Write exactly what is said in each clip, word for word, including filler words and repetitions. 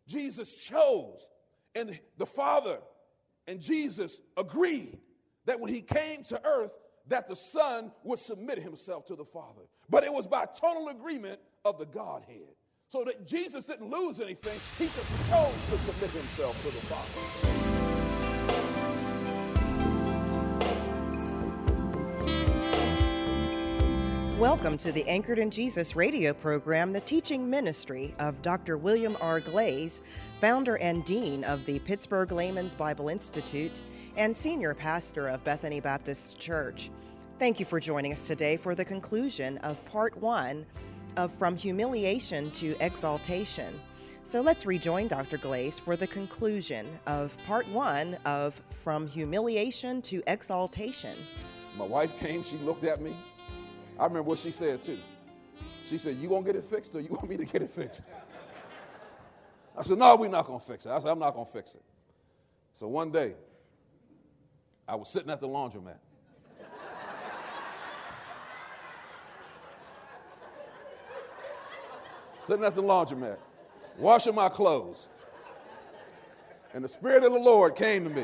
Jesus chose, and the Father and Jesus agreed that when he came to earth, that the Son would submit himself to the Father. But it was by total agreement of the Godhead. So that Jesus didn't lose anything. He just chose to submit himself to the Father. Welcome to the Anchored in Jesus radio program, the teaching ministry of Doctor William R. Glaze, founder and dean of the Pittsburgh Layman's Bible Institute and senior pastor of Bethany Baptist Church. Thank you for joining us today for the conclusion of part one of From Humiliation to Exaltation. So let's rejoin Doctor Glaze for the conclusion of part one of From Humiliation to Exaltation. My wife came, she looked at me. I remember what she said too. She said, "You gonna get it fixed or you want me to get it fixed?" I said, "No, we're not gonna fix it." I said, "I'm not gonna fix it." So one day, I was sitting at the laundromat. sitting at the laundromat, washing my clothes. And the Spirit of the Lord came to me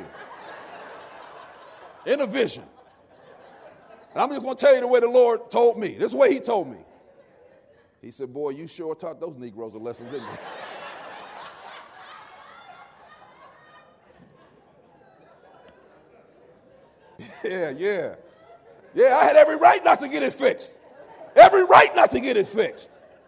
in a vision. And I'm just going to tell you the way the Lord told me. This is the way he told me. He said, "Boy, you sure taught those Negroes a lesson, didn't you?" yeah, yeah. Yeah, I had every right not to get it fixed. Every right not to get it fixed.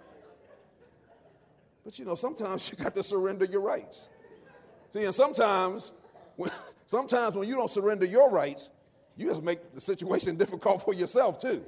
But, you know, sometimes you got to surrender your rights. See, and sometimes, when, sometimes when you don't surrender your rights, you just make the situation difficult for yourself, too.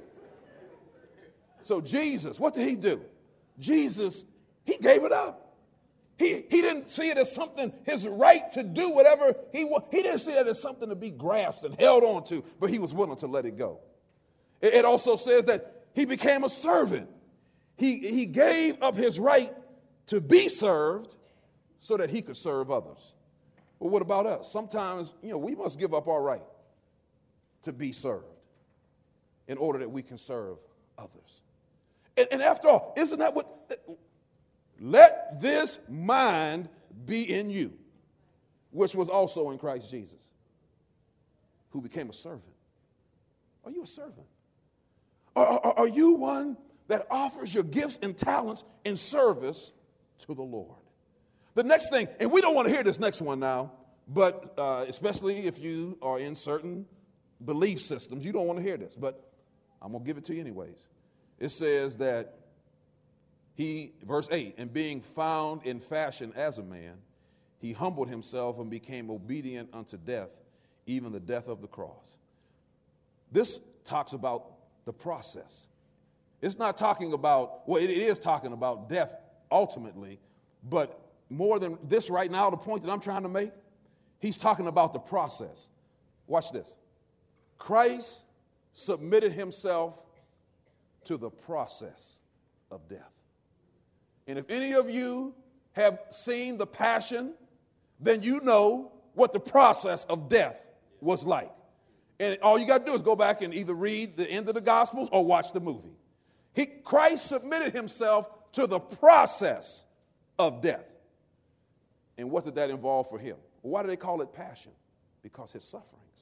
So Jesus, what did he do? Jesus, he gave it up. He, he didn't see it as something, his right to do whatever he wanted. He didn't see it as something to be grasped and held on to, but he was willing to let it go. It, it also says that he became a servant. He, he gave up his right to be served so that he could serve others. Well, what about us? Sometimes, you know, we must give up our right to be served in order that we can serve others. And, and after all, isn't that what, let this mind be in you, which was also in Christ Jesus, who became a servant. Are you a servant? Are, are, are you one that offers your gifts and talents in service to the Lord? The next thing, and we don't want to hear this next one now, but uh, especially if you are in certain belief systems, you don't want to hear this, but I'm going to give it to you anyways. It says that he, verse eight, and being found in fashion as a man, he humbled himself and became obedient unto death, even the death of the cross. This talks about the process. It's not talking about, well, it is talking about death ultimately, but more than this right now, the point that I'm trying to make, he's talking about the process. Watch this. Christ submitted himself to the process of death. And if any of you have seen The Passion, then you know what the process of death was like. And all you got to do is go back and either read the end of the Gospels or watch the movie. He, Christ submitted himself to the process of death. And what did that involve for him? Why do they call it passion? Because his sufferings.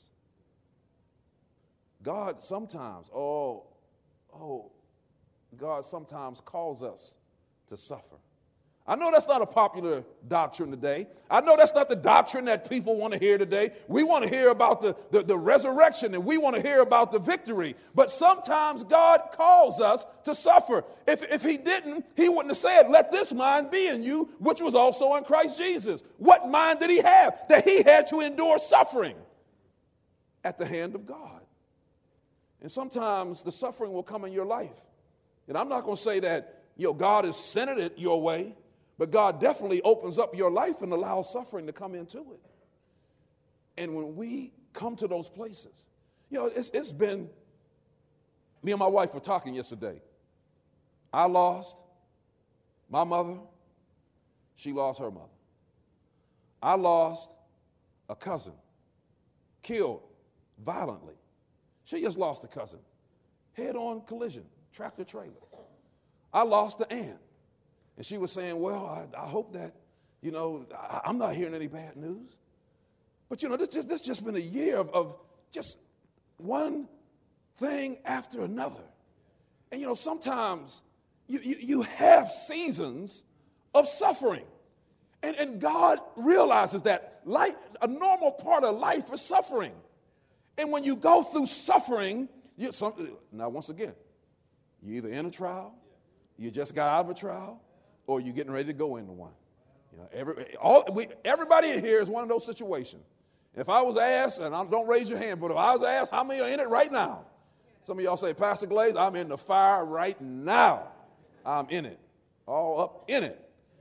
God sometimes, oh, oh, God sometimes calls us to suffer. I know that's not a popular doctrine today. I know that's not the doctrine that people want to hear today. We want to hear about the, the, the resurrection, and we want to hear about the victory. But sometimes God calls us to suffer. If, if he didn't, he wouldn't have said, "Let this mind be in you, which was also in Christ Jesus." What mind did he have? That he had to endure suffering at the hand of God. And sometimes the suffering will come in your life. And I'm not going to say that, you know, God has sent it your way, but God definitely opens up your life and allows suffering to come into it. And when we come to those places, you know, it's, it's been, me and my wife were talking yesterday. I lost my mother. She lost her mother. I lost a cousin, killed violently. She just lost a cousin, head-on collision, tractor trailer. I lost the aunt. And she was saying, well, I, I hope that You know, I, I'm not hearing any bad news. But, you know, this just, this just been a year of, of just one thing after another. And, you know, sometimes you, you, you have seasons of suffering. And, and God realizes that life, a normal part of life is suffering. And when you go through suffering, you, some, now once again, you're either in a trial, you just got out of a trial, or you're getting ready to go into one. You know, every, all, we, everybody in here is one of those situations. If I was asked, and I, don't raise your hand, but if I was asked how many are in it right now, some of y'all say, Pastor Glaze, I'm in the fire right now. I'm in it, all up in it.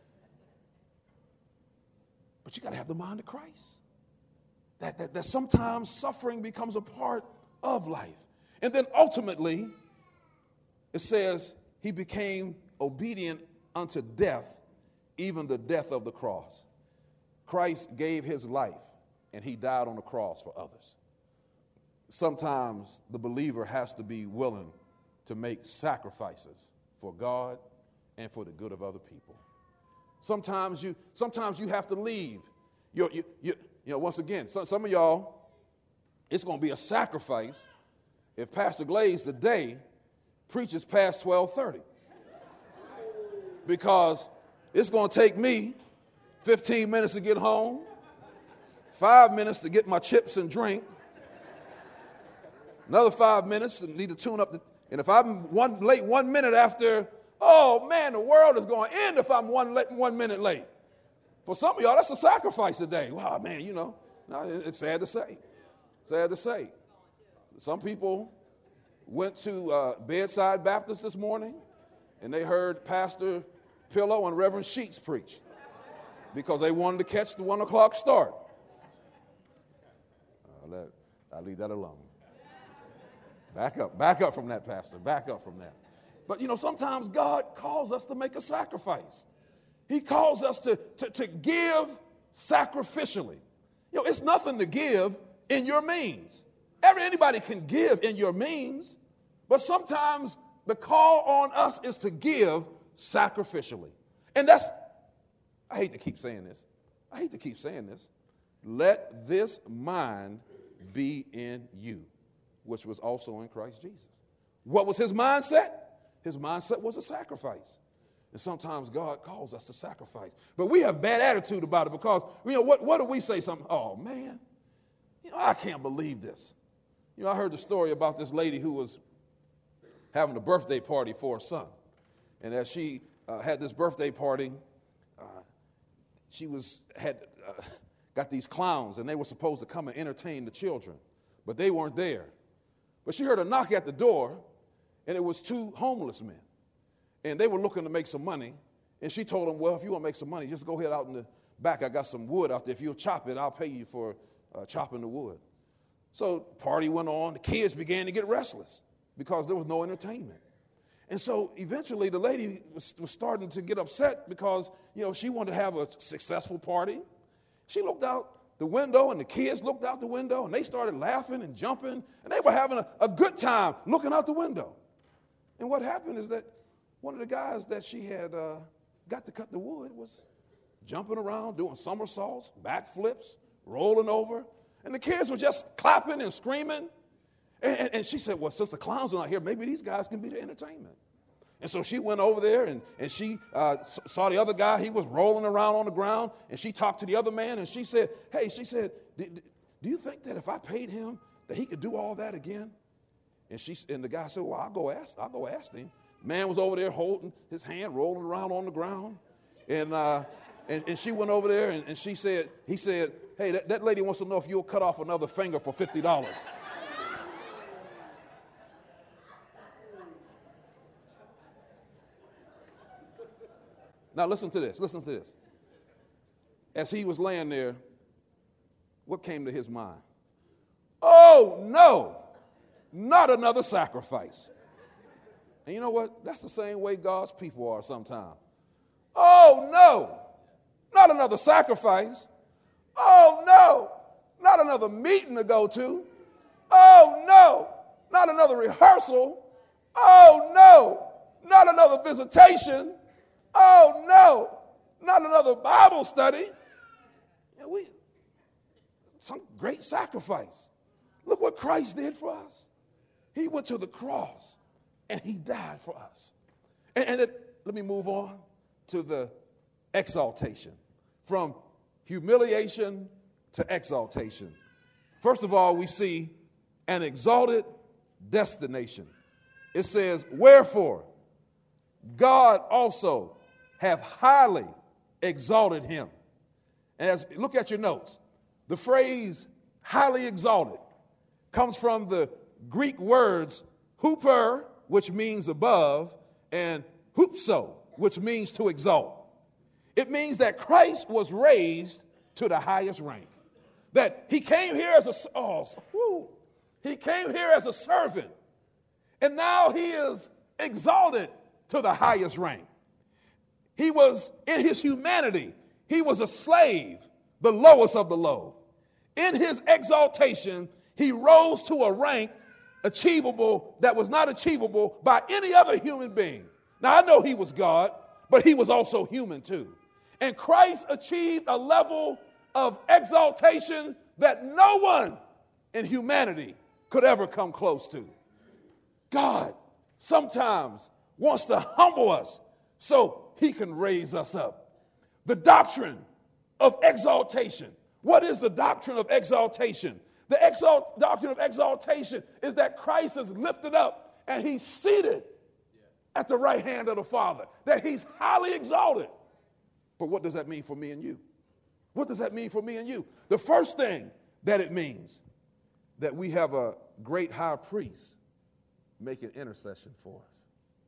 But you got to have the mind of Christ. That, that, that sometimes suffering becomes a part of life. And then ultimately, it says he became obedient unto death, even the death of the cross. Christ gave his life, and he died on the cross for others. Sometimes the believer has to be willing to make sacrifices for God and for the good of other people. Sometimes you, sometimes you have to leave. You, you, you, you know, once again, some, some of y'all, it's going to be a sacrifice if Pastor Glaze today preaches past twelve thirty. Because it's going to take me fifteen minutes to get home, five minutes to get my chips and drink, another five minutes to need to tune up. The, and if I'm one late one minute after, oh, man, the world is going to end if I'm one, late, one minute late. For some of y'all, that's a sacrifice today. Wow, man, you know, no, it's sad to say. Sad to say. Some people went to uh, Bedside Baptist this morning, and they heard Pastor Pillow and Reverend Sheets preach because they wanted to catch the one o'clock start. Uh, that, I'll leave that alone. Back up, back up from that, Pastor, back up from that. But, you know, sometimes God calls us to make a sacrifice. He calls us to, to, to give sacrificially. You know, it's nothing to give in your means. Every, anybody can give in your means, but sometimes the call on us is to give sacrificially. And that's, I hate to keep saying this. I hate to keep saying this. Let this mind be in you, which was also in Christ Jesus. What was his mindset? His mindset was a sacrifice. And sometimes God calls us to sacrifice. But we have bad attitude about it because, you know, what, what do we say? Something, oh, man, you know, I can't believe this. You know, I heard the story about this lady who was having a birthday party for her son. And as she uh, had this birthday party, uh, she was had uh, got these clowns, and they were supposed to come and entertain the children. But they weren't there. But she heard a knock at the door, and it was two homeless men. And they were looking to make some money. And she told them, well, if you want to make some money, just go ahead out in the back. I got some wood out there. If you'll chop it, I'll pay you for uh, chopping the wood. So party went on. The kids began to get restless because there was no entertainment. And so eventually the lady was, was starting to get upset because, you know, she wanted to have a successful party. She looked out the window, and the kids looked out the window, and they started laughing and jumping, and they were having a, a good time looking out the window. And what happened is that one of the guys that she had uh, got to cut the wood was jumping around, doing somersaults, backflips, rolling over. And the kids were just clapping and screaming. And, and, and she said, well, since the clowns are not here, maybe these guys can be the entertainment. And so she went over there, and, and she uh, saw the other guy. He was rolling around on the ground. And she talked to the other man, and she said, hey, she said, do you think that if I paid him that he could do all that again? And she and the guy said, well, I'll go ask, I'll go ask him. Man was over there holding his hand, rolling around on the ground. And uh, and, and she went over there, and, and she said, he said, hey, that, that lady wants to know if you'll cut off another finger for fifty dollars. Now listen to this, listen to this. As he was laying there, what came to his mind? Oh, no, not another sacrifice. And you know what? That's the same way God's people are sometimes. Oh, no, not another sacrifice. Oh, no, not another meeting to go to. Oh, no, not another rehearsal. Oh, no, not another visitation. Oh, no, not another Bible study. And we, some great sacrifice. Look what Christ did for us. He went to the cross and he died for us. And, and it, let me move on to the exaltation. From humiliation to exaltation. First of all, we see an exalted destination. It says, wherefore God also have highly exalted him. And as look at your notes, the phrase highly exalted comes from the Greek words huper, which means above, and hupso, which means to exalt. It means that Christ was raised to the highest rank. That he came here as a oh, whoo, he came here as a servant, and now he is exalted to the highest rank. He was in his humanity, he was a slave, the lowest of the low. In his exaltation, he rose to a rank achievable that was not achievable by any other human being. Now I know he was God, but he was also human too. And Christ achieved a level of exaltation that no one in humanity could ever come close to. God sometimes wants to humble us so he can raise us up. The doctrine of exaltation. What is the doctrine of exaltation? The exalt- doctrine of exaltation is that Christ is lifted up and he's seated at the right hand of the Father, that he's highly exalted. But what does that mean for me and you? What does that mean for me and you? The first thing that it means, that we have a great high priest making intercession for us.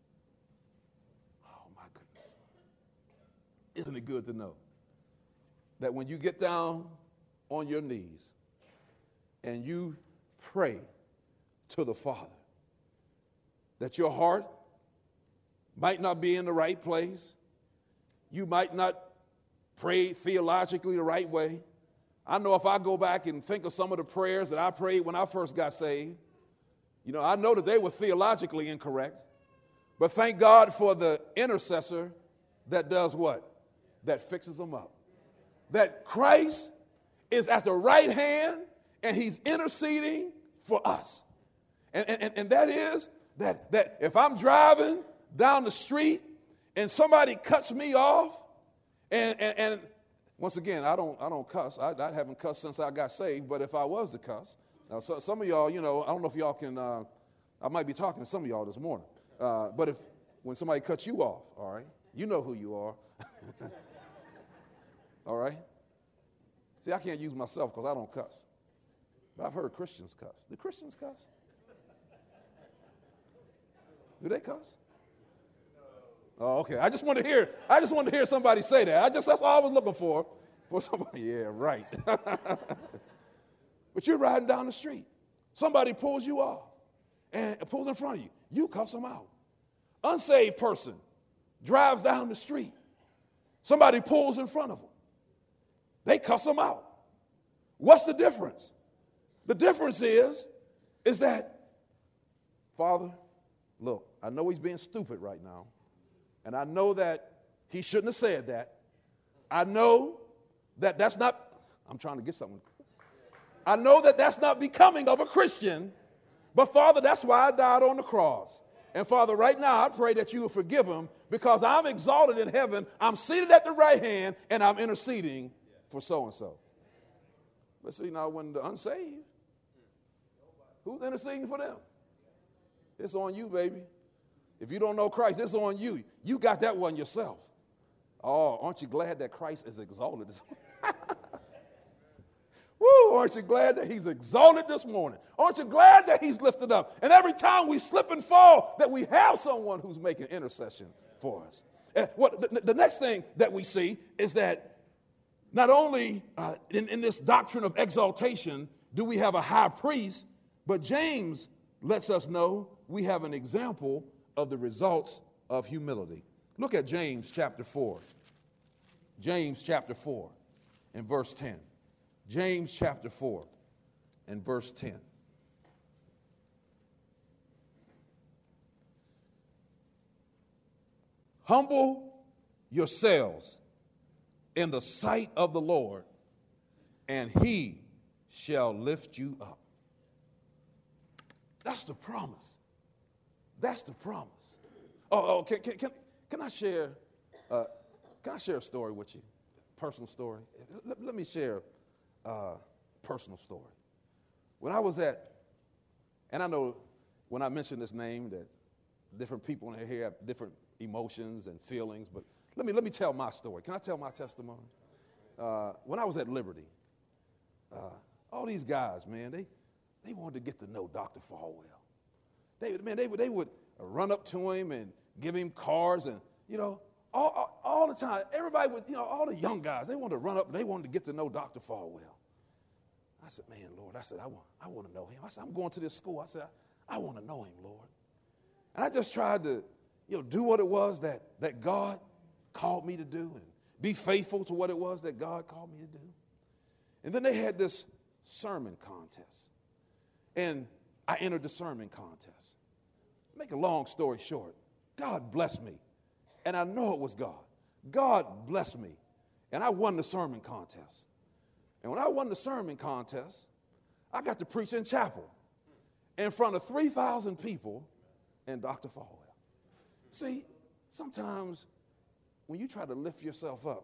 Oh, my goodness. Isn't it good to know that when you get down on your knees and you pray to the Father, that your heart might not be in the right place, you might not pray theologically the right way. I know if I go back and think of some of the prayers that I prayed when I first got saved, you know, I know that they were theologically incorrect. But thank God for the intercessor that does what? That fixes them up. That Christ is at the right hand and he's interceding for us. And, and, and that is that, that if I'm driving down the street and somebody cuts me off, and, and, and once again, I don't I don't cuss. I, I haven't cussed since I got saved, but if I was to cuss, now so, some of y'all, you know, I don't know if y'all can, uh, I might be talking to some of y'all this morning, uh, but if when somebody cuts you off, all right, you know who you are. All right? See, I can't use myself because I don't cuss. But I've heard Christians cuss. Do Christians cuss? Do they cuss? Oh, okay. I just want to hear. I just wanted to hear somebody say that. I just that's all I was looking for. For somebody. Yeah, right. But you're riding down the street. Somebody pulls you off and pulls in front of you. You cuss them out. Unsaved person drives down the street. Somebody pulls in front of them. They cuss them out. What's the difference? The difference is, is that, Father, look, I know he's being stupid right now. And I know that he shouldn't have said that. I know that that's not, I'm trying to get something. I know that that's not becoming of a Christian. But Father, that's why I died on the cross. And Father, right now I pray that you will forgive him because I'm exalted in heaven. I'm seated at the right hand and I'm interceding for so-and-so. But see, now when the unsaved, who's interceding for them? It's on you, baby. If you don't know Christ, it's on you. You got that one yourself. Oh, aren't you glad that Christ is exalted this morning? Woo, aren't you glad that he's exalted this morning? Aren't you glad that he's lifted up? And every time we slip and fall, that we have someone who's making intercession for us. And what the, the next thing that we see is that not only uh, in, in this doctrine of exaltation do we have a high priest, but James lets us know we have an example of the results of humility. Look at James chapter four. James chapter four and verse ten. James chapter four and verse ten. Humble yourselves in the sight of the Lord, and he shall lift you up. That's the promise. That's the promise. Oh, oh can, can, can, can I share uh, can I share a story with you? Personal story. Let, let me share a personal story. When I was at, and I know when I mention this name that different people in here have different emotions and feelings, but let me let me tell my story. Can I tell my testimony? Uh, when I was at Liberty, uh, all these guys, man, they they wanted to get to know Doctor Falwell. They man, they would they would run up to him and give him cards, and you know, all, all, all the time, everybody would, you know, all the young guys, they wanted to run up and they wanted to get to know Doctor Falwell. I said, man, Lord, I said, I want I want to know him. I said, I'm going to this school. I said, I, I want to know him, Lord. And I just tried to, you know, do what it was that that God called me to do and be faithful to what it was that God called me to do. And then they had this sermon contest. And I entered the sermon contest. Make a long story short, God blessed me. And I know it was God. God blessed me. And I won the sermon contest. And when I won the sermon contest, I got to preach in chapel in front of three thousand people and Doctor Falwell. See, sometimes when you try to lift yourself up,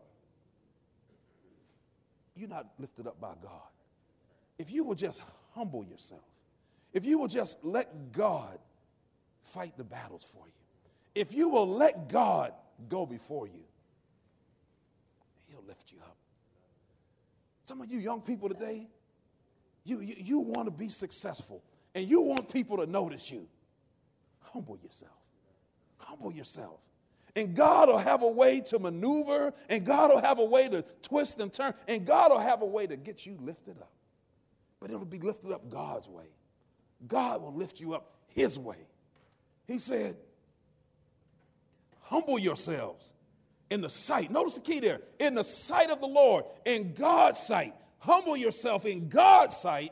you're not lifted up by God. If you will just humble yourself, if you will just let God fight the battles for you, if you will let God go before you, he'll lift you up. Some of you young people today, you, you, you want to be successful, and you want people to notice you. Humble yourself. Humble yourself. And God will have a way to maneuver, and God will have a way to twist and turn, and God will have a way to get you lifted up. But it'll be lifted up God's way. God will lift you up his way. He said, humble yourselves in the sight. Notice the key there. In the sight of the Lord, in God's sight. Humble yourself in God's sight.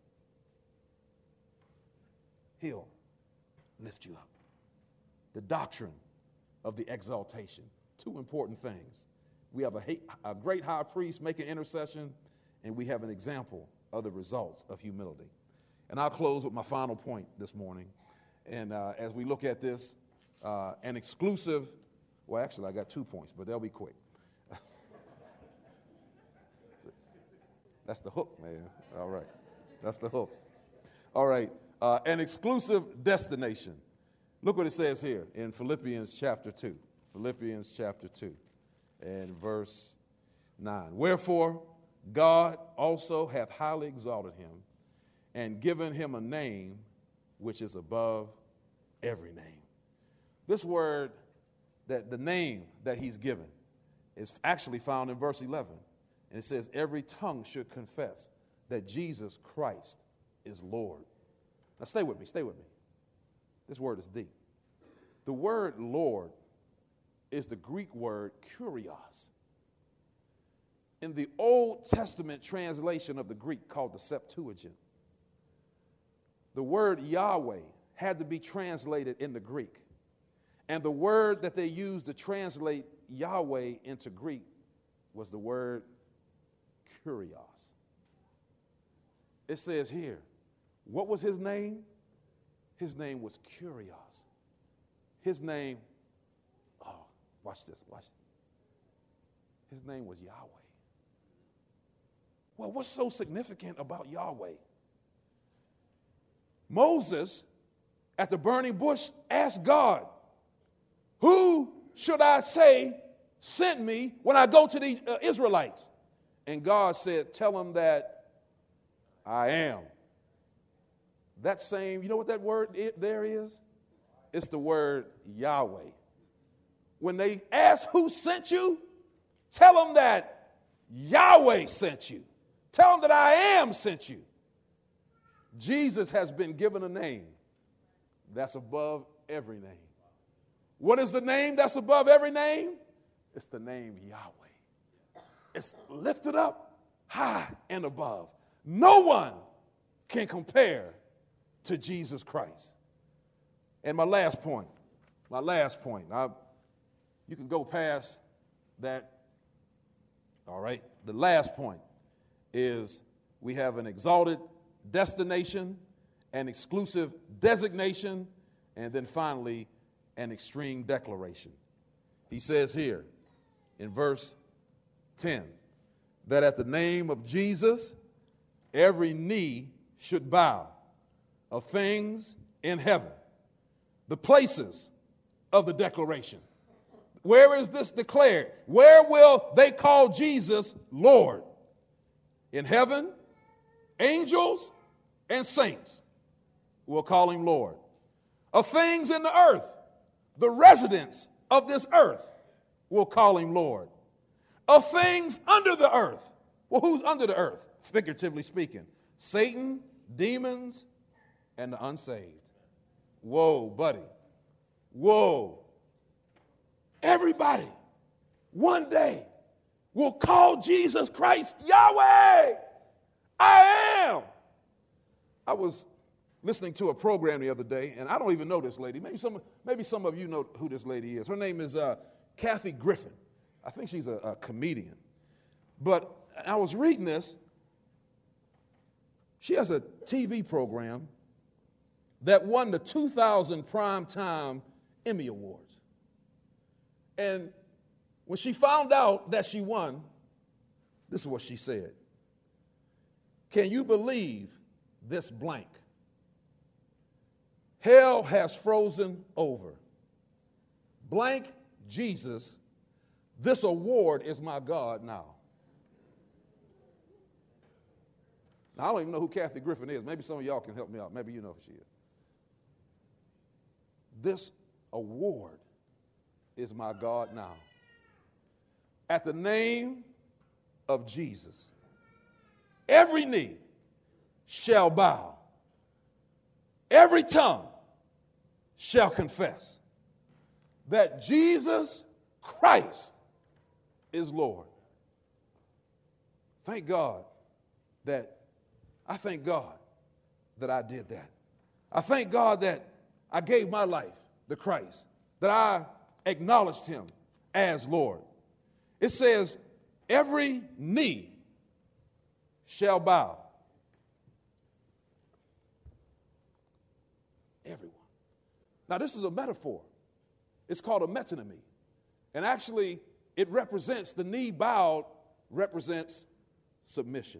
He'll lift you up. The doctrine of the exaltation. Two important things. We have a, a great high priest making intercession, and we have an example of the results of humility. And I'll close with my final point this morning. And uh, as we look at this, uh, an exclusive, well, actually, I got two points, but they'll be quick. That's the hook, man. All right. That's the hook. All right. Uh, an exclusive destination. Look what it says here in Philippians chapter two. Philippians chapter two and verse nine. Wherefore, God also hath highly exalted him and given him a name which is above every name. This word, that the name that he's given, is actually found in verse eleven. And it says, every tongue should confess that Jesus Christ is Lord. Now stay with me, stay with me. This word is deep. The word Lord is the Greek word kurios. In the Old Testament translation of the Greek called the Septuagint, the word Yahweh had to be translated into Greek. And the word that they used to translate Yahweh into Greek was the word kurios. It says here, what was his name? His name was Kurios. His name, oh, watch this, watch this. His name was Yahweh. Well, what's so significant about Yahweh? Moses, at the burning bush, asked God, who should I say sent me when I go to the uh, Israelites? And God said, tell them that I am. That same, you know what that word it, there is? It's the word Yahweh. When they ask who sent you, tell them that Yahweh sent you. Tell them that I am sent you. Jesus has been given a name that's above every name. What is the name that's above every name? It's the name Yahweh. It's lifted up high and above. No one can compare to Jesus Christ. And my last point, my last point, I, you can go past that All right. The last point is we have an exalted destination, an exclusive designation, and then finally an extreme declaration. He says here in verse ten that at the name of Jesus, every knee should bow of things in heaven, the places of the declaration. Where is this declared? Where will they call Jesus Lord? In heaven, angels and saints will call him Lord. Of things in the earth, the residents of this earth will call him Lord. Of things under the earth, well, who's under the earth? Figuratively speaking, Satan, demons, and the unsaved. Whoa, buddy. Whoa. Everybody one day will call Jesus Christ Yahweh. I am. I was listening to a program the other day, and I don't even know this lady. Maybe some, maybe some of you know who this lady is. Her name is uh, Kathy Griffin. I think she's a, a comedian. But I was reading this. She has a T V program that won the two thousand Primetime Emmy Awards. And when she found out that she won, this is what she said. Can you believe this blank? Hell has frozen over. Blank Jesus, this award is my God now. Now, I don't even know who Kathy Griffin is. Maybe some of y'all can help me out. Maybe you know who she is. This award is my God now. At the name of Jesus, every knee shall bow, every tongue shall confess that Jesus Christ is Lord. Thank God that, I thank God that I did that. I thank God that I gave my life to Christ, that I acknowledged him as Lord. It says, every knee shall bow. Everyone. Now, this is a metaphor. It's called a metonymy. And actually, it represents, the knee bowed represents submission.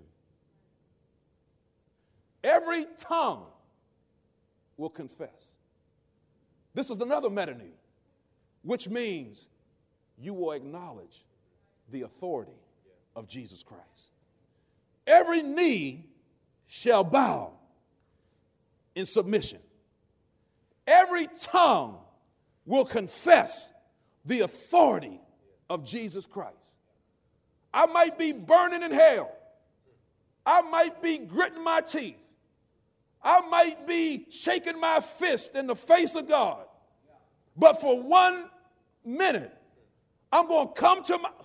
Every tongue will confess. This is another metonymy, which means you will acknowledge the authority of Jesus Christ. Every knee shall bow in submission. Every tongue will confess the authority of Jesus Christ. I might be burning in hell. I might be gritting my teeth. I might be shaking my fist in the face of God. But for one minute, I'm going to come to my...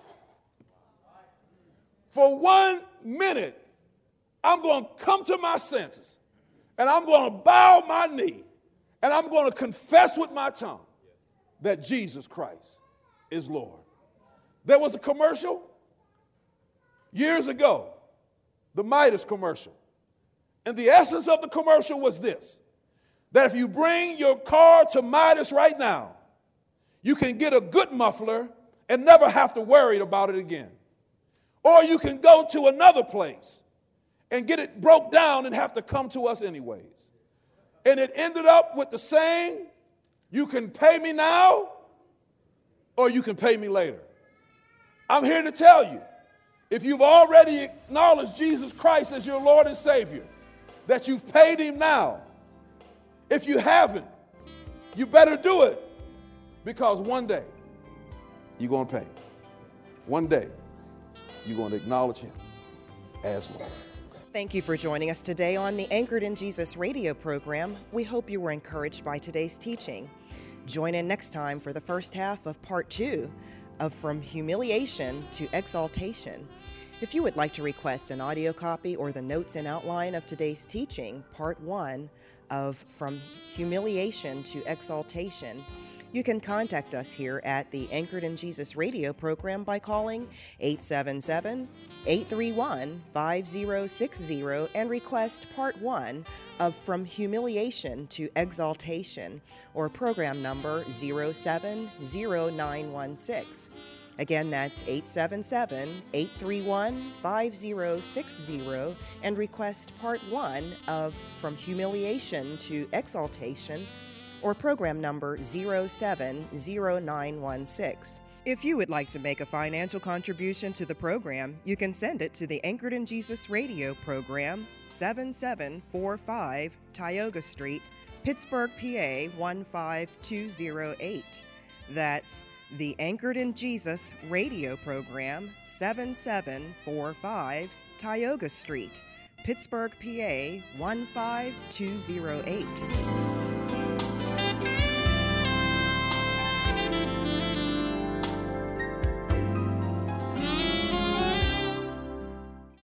For one minute, I'm going to come to my senses. And I'm going to bow my knee. And I'm going to confess with my tongue that Jesus Christ is Lord. There was a commercial years ago, the Midas commercial. And the essence of the commercial was this, that if you bring your car to Midas right now, you can get a good muffler and never have to worry about it again. Or you can go to another place and get it broke down and have to come to us anyways. And it ended up with the saying, you can pay me now or you can pay me later. I'm here to tell you, if you've already acknowledged Jesus Christ as your Lord and Savior, that you've paid him now. If you haven't, you better do it, because one day you're going to pay. One day you're going to acknowledge him as Lord. Thank you for joining us today on the Anchored in Jesus radio program. We hope you were encouraged by today's teaching. Join in next time for the first half of part two of From Humiliation to Exaltation. If you would like to request an audio copy or the notes and outline of today's teaching, part one of From Humiliation to Exaltation, You can contact us here at the Anchored in Jesus radio program by calling eight seven seven, eight three one, five zero six zero and request part one of From Humiliation to Exaltation, or program number zero seven zero nine one six. Again, that's eight seven seven, eight three one, five zero six zero and request part one of From Humiliation to Exaltation, or program number zero seven zero nine one six. If you would like to make a financial contribution to the program, you can send it to the Anchored in Jesus radio program, seven seven four five Tioga Street, Pittsburgh, P A one five two zero eight. That's the Anchored in Jesus radio program, seven seven four five Tioga Street, Pittsburgh, P A one five two zero eight.